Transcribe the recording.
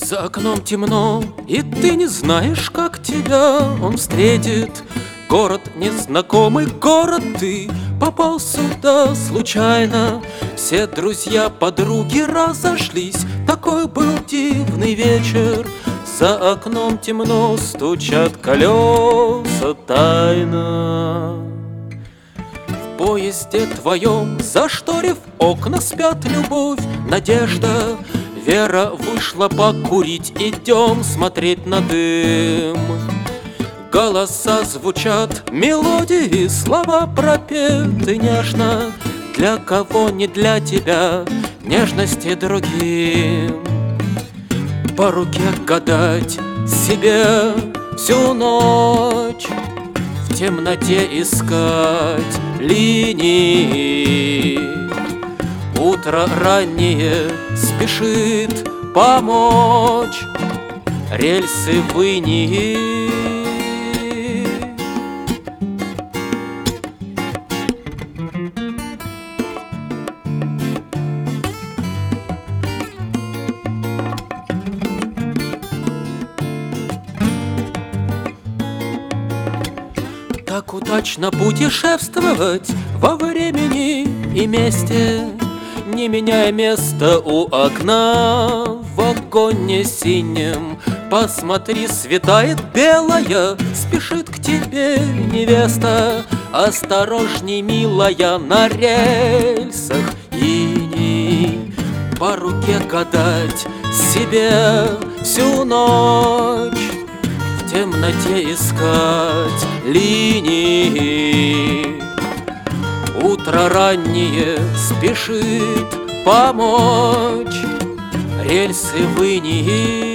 За окном темно, и ты не знаешь, как тебя он встретит. Город незнакомый, город, ты попал сюда случайно. Все друзья, подруги разошлись, такой был дивный вечер. За окном темно, стучат колеса тайно. В поезде твоем, зашторив окна, спят любовь, надежда. Вера вышла покурить, идем смотреть на дым. Голоса звучат, мелодии, слова пропеты нежно. Для кого, не для тебя, нежности другим. По руке гадать себе всю ночь, в темноте искать линии. Утро раннее спешит помочь, рельсы в инии. Так удачно путешествовать во времени и месте, не меняя места у окна. В вагоне синем, посмотри, светает белая, спешит к тебе невеста. Осторожней, милая, на рельсах иней. По руке гадать себе всю ночь, в темноте искать линии. Утро раннее спешит помочь, рельсы в инии.